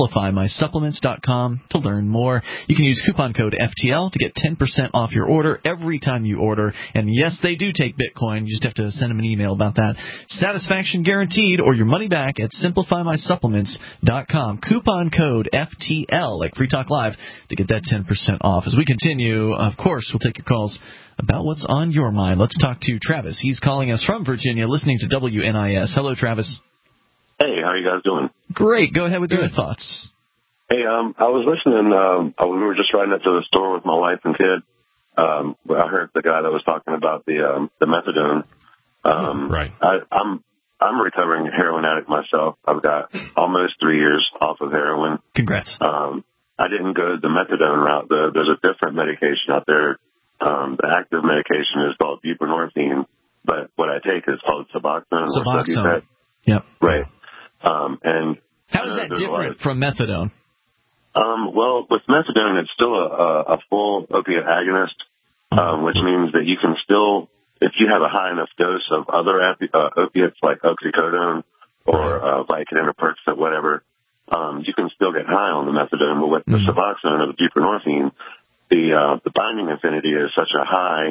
SimplifyMySupplements.com to learn more. You can use coupon code FTL to get 10% off your order every time you order. And yes, they do take Bitcoin. You just have to send them an email about that. Satisfaction guaranteed, or your money back at SimplifyMySupplements.com. Coupon code FTL, like Free Talk Live, to get that 10% off. As we continue, of course, we'll take your calls about what's on your mind. Let's talk to Travis. He's calling us from Virginia, listening to WNIS. Hello, Travis. Hey, how are you guys doing? Great. Go ahead with your thoughts. Hey, I was listening. We were just riding up to the store with my wife and kid. I heard the guy that was talking about the methadone. Right. I'm a recovering heroin addict myself. I've got almost 3 years off of heroin. Congrats. I didn't go the methadone route. There's a different medication out there. The active medication is called buprenorphine, but what I take is called Suboxone. Suboxone. Yep. Right. And how is that different from methadone? Well, with methadone, it's still a full opiate agonist, which means that you can still, if you have a high enough dose of other opiates like oxycodone or Vicodin or Percocet, whatever, you can still get high on the methadone. But with the Suboxone or the buprenorphine, the binding affinity is such a high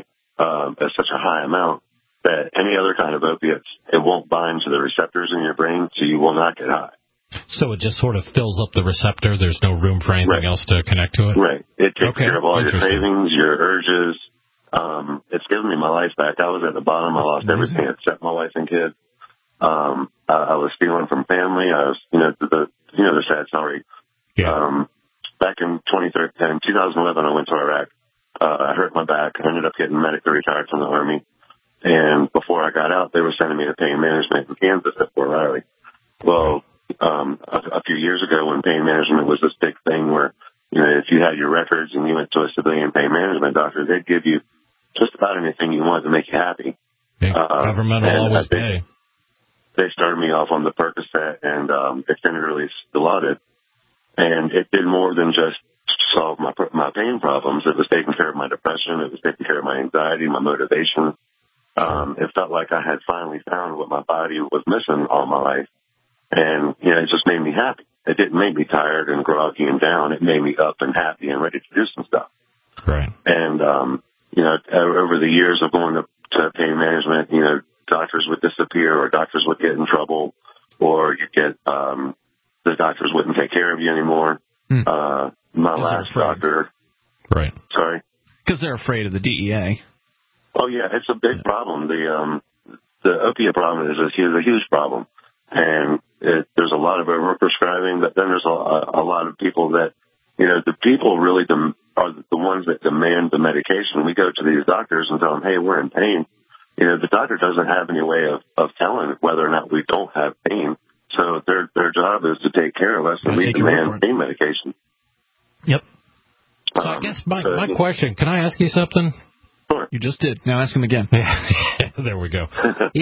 amount that any other kind of opiates, it won't bind to the receptors in your brain, so you will not get high. So it just sort of fills up the receptor. There's no room for anything else to connect to it? Right. It takes care of all your cravings, your urges. It's given me my life back. I was at the bottom. I lost everything except my wife and kids. I was stealing from family. I was, the sad story. Yeah. Back in 2011, I went to Iraq. I hurt my back. I ended up getting medically retired from the Army. And before I got out, they were sending me to pain management in Kansas at Fort Riley. Well, a few years ago when pain management was this big thing where, if you had your records and you went to a civilian pain management doctor, they'd give you just about anything you want to make you happy. Government will always pay. They started me off on the Percocet and extended release Dilaudid. And it did more than just solve my pain problems. It was taking care of my depression. It was taking care of my anxiety, my motivation. It felt like I had finally found what my body was missing all my life. And, it just made me happy. It didn't make me tired and groggy and down. It made me up and happy and ready to do some stuff. Right. And, over the years of going to pain management, doctors would disappear or doctors would get in trouble or you get, the doctors wouldn't take care of you anymore. My last doctor. Right. Sorry? Because they're afraid of the DEA. Oh, yeah, it's a big problem. The opiate problem is a huge problem. And there's a lot of overprescribing, but then there's a lot of people that, the people really are the ones that demand the medication. We go to these doctors and tell them, hey, we're in pain. The doctor doesn't have any way of telling whether or not we don't have pain. So their job is to take care of us, and we demand pain medication. Yep. So I guess my question, can I ask you something? Sure. You just did. Now ask him again. There we go.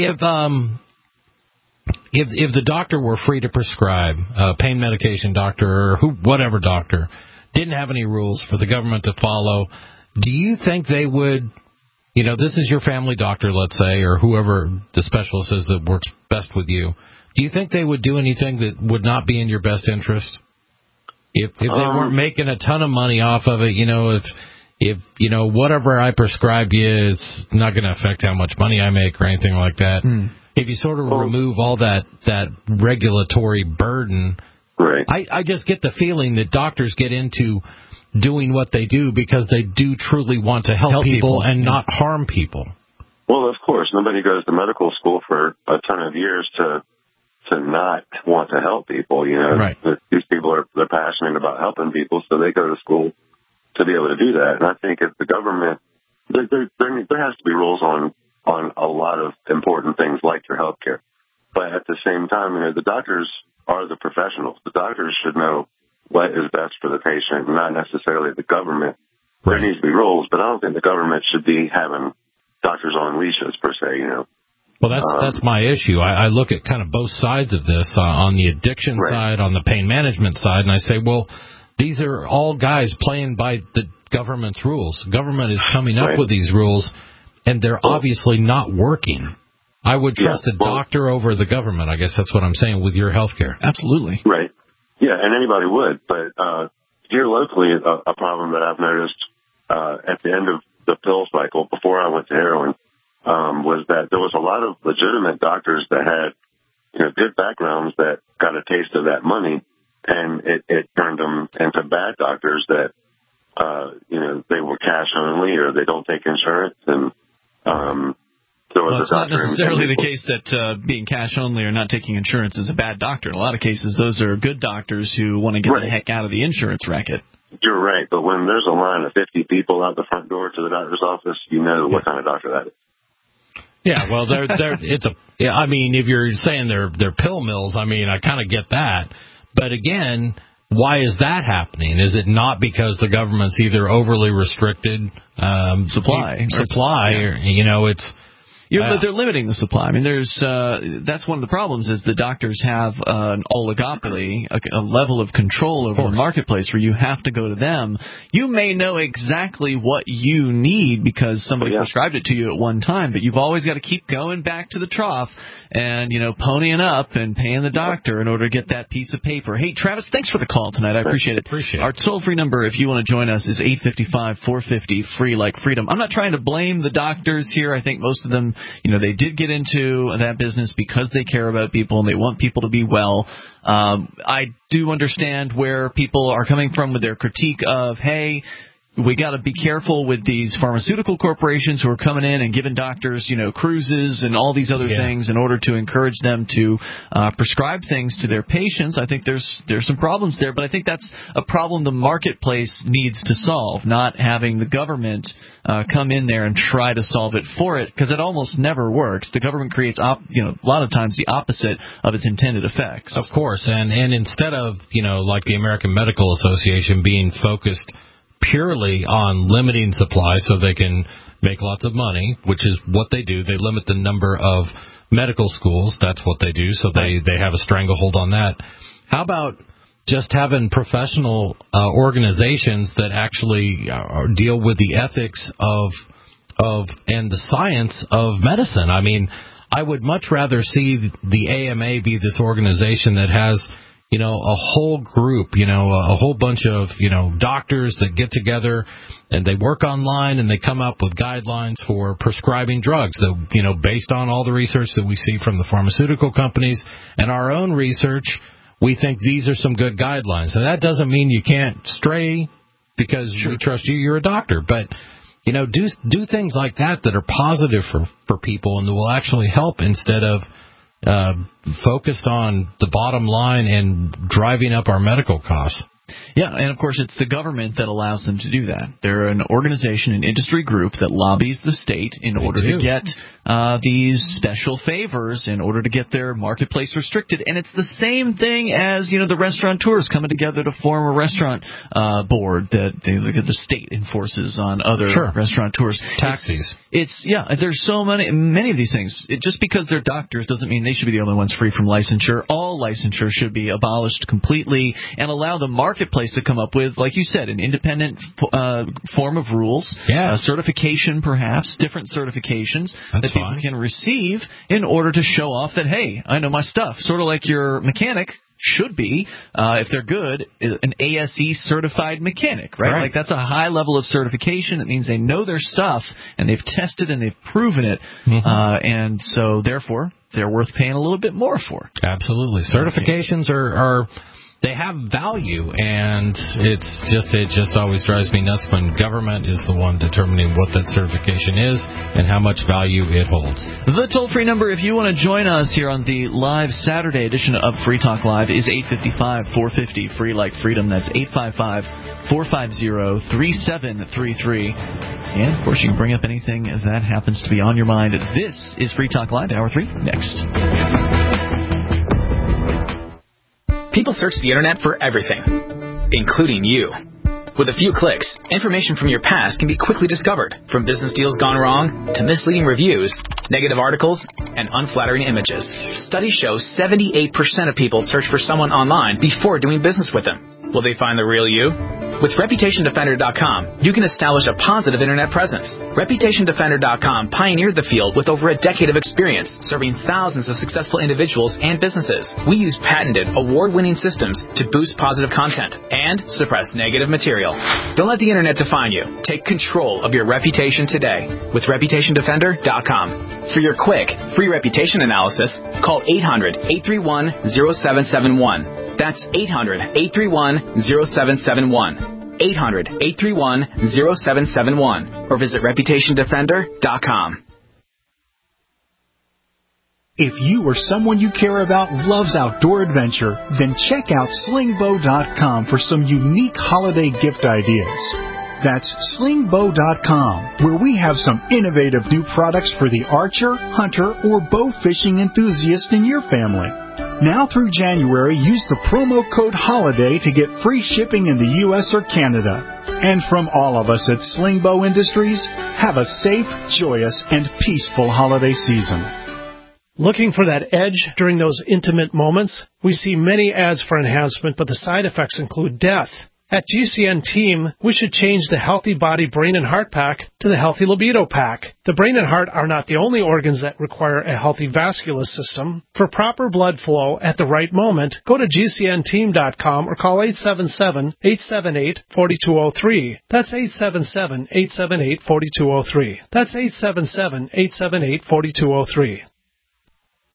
If the doctor were free to prescribe, pain medication doctor or whatever doctor, didn't have any rules for the government to follow, do you think they would, this is your family doctor, let's say, or whoever the specialist is that works best with you, do you think they would do anything that would not be in your best interest? If they weren't making a ton of money off of it, if whatever I prescribe you, it's not going to affect how much money I make or anything like that. If you sort of remove all that regulatory burden, right. I just get the feeling that doctors get into doing what they do because they do truly want to help people and not harm people. Well, of course, nobody goes to medical school for a ton of years to not want to help people. Right. These people they're passionate about helping people, so they go to school to be able to do that. And I think if the government, there has to be rules on a lot of important things like your health care. But at the same time, the doctors are the professionals. The doctors should know what is best for the patient, not necessarily the government. Right. There needs to be rules, but I don't think the government should be having doctors on leashes per se, Well, that's my issue. I look at kind of both sides of this, on the addiction side, on the pain management side, and I say, well, these are all guys playing by the government's rules. Government is coming up with these rules, and they're obviously not working. I would trust a doctor over the government. I guess that's what I'm saying with your health care. Absolutely. Right. Yeah, and anybody would. But here locally, a problem that I've noticed at the end of the pill cycle, before I went to heroin, was that there was a lot of legitimate doctors that had good backgrounds that got a taste of that money, and it turned them into bad doctors that they were cash only or they don't take insurance. And it's not necessarily the case that being cash only or not taking insurance is a bad doctor. In a lot of cases, those are good doctors who want to get the heck out of the insurance racket. You're right, but when there's a line of 50 people out the front door to the doctor's office, you know what kind of doctor that is. Yeah, well, I mean, if you're saying they're pill mills, I mean, I kind of get that. But again, why is that happening? Is it not because the government's either overly restricted supply, or it's but they're limiting the supply. I mean, that's one of the problems is the doctors have an oligopoly, a level of control over the marketplace where you have to go to them. You may know exactly what you need because somebody prescribed it to you at one time, but you've always got to keep going back to the trough and, ponying up and paying the doctor in order to get that piece of paper. Hey, Travis, thanks for the call tonight. I appreciate it. Our toll-free number, if you want to join us, is 855-450-FREE like freedom. I'm not trying to blame the doctors here. I think most of them They did get into that business because they care about people and they want people to be well. I do understand where people are coming from with their critique of, hey, we got to be careful with these pharmaceutical corporations who are coming in and giving doctors, cruises and all these other things in order to encourage them to prescribe things to their patients. I think there's some problems there, but I think that's a problem the marketplace needs to solve, not having the government come in there and try to solve it for it, because it almost never works. The government creates, a lot of times the opposite of its intended effects. Of course, and instead of, like the American Medical Association being focused purely on limiting supply so they can make lots of money, which is what they do. They limit the number of medical schools. That's what they do. So they have a stranglehold on that. How about just having professional organizations that actually deal with the ethics of and the science of medicine? I mean, I would much rather see the AMA be this organization that has a whole group, a whole bunch of, doctors that get together and they work online and they come up with guidelines for prescribing drugs that, based on all the research that we see from the pharmaceutical companies and our own research, we think these are some good guidelines. And that doesn't mean you can't stray because we trust you, you're a doctor. But, do things like that are positive for people and that will actually help instead of focused on the bottom line and driving up our medical costs. Yeah, and of course it's the government that allows them to do that. They're an organization, an industry group that lobbies the state in order to get these special favors, in order to get their marketplace restricted. And it's the same thing as, the restaurateurs coming together to form a restaurant board that the state enforces on other restaurateurs. Taxis. There's so many of these things. Just because they're doctors doesn't mean they should be the only ones free from licensure. All licensure should be abolished completely and allow the marketplace to come up with, like you said, an independent form of rules, certification perhaps, different certifications that people can receive in order to show off that, hey, I know my stuff. Sort of like your mechanic should be, if they're good, an ASE certified mechanic, right? Like that's a high level of certification. That means they know their stuff and they've tested and they've proven it, and so therefore they're worth paying a little bit more for. Absolutely, certifications are they have value, and it just always drives me nuts when government is the one determining what that certification is and how much value it holds. The toll-free number, if you want to join us here on the live Saturday edition of Free Talk Live, is 855-450, free like freedom. That's 855-450-3733. And, of course, you can bring up anything that happens to be on your mind. This is Free Talk Live, Hour 3, next. People search the internet for everything, including you. With a few clicks, information from your past can be quickly discovered, from business deals gone wrong to misleading reviews, negative articles, and unflattering images. Studies show 78% of people search for someone online before doing business with them. Will they find the real you? With ReputationDefender.com, you can establish a positive internet presence. ReputationDefender.com pioneered the field with over a decade of experience, serving thousands of successful individuals and businesses. We use patented, award-winning systems to boost positive content and suppress negative material. Don't let the internet define you. Take control of your reputation today with ReputationDefender.com. For your quick, free reputation analysis, call 800-831-0771. That's 800-831-0771. 800-831-0771. Or visit ReputationDefender.com. If you or someone you care about loves outdoor adventure, then check out slingbow.com for some unique holiday gift ideas. That's slingbow.com, where we have some innovative new products for the archer, hunter, or bow fishing enthusiast in your family. Now through January, use the promo code HOLIDAY to get free shipping in the U.S. or Canada. And from all of us at Slingbow Industries, have a safe, joyous, and peaceful holiday season. Looking for that edge during those intimate moments? We see many ads for enhancement, but the side effects include death. At GCN Team, we should change the Healthy Body, Brain, and Heart Pack to the Healthy Libido Pack. The brain and heart are not the only organs that require a healthy vascular system. For proper blood flow at the right moment, go to GCNteam.com or call 877-878-4203. That's 877-878-4203. That's 877-878-4203.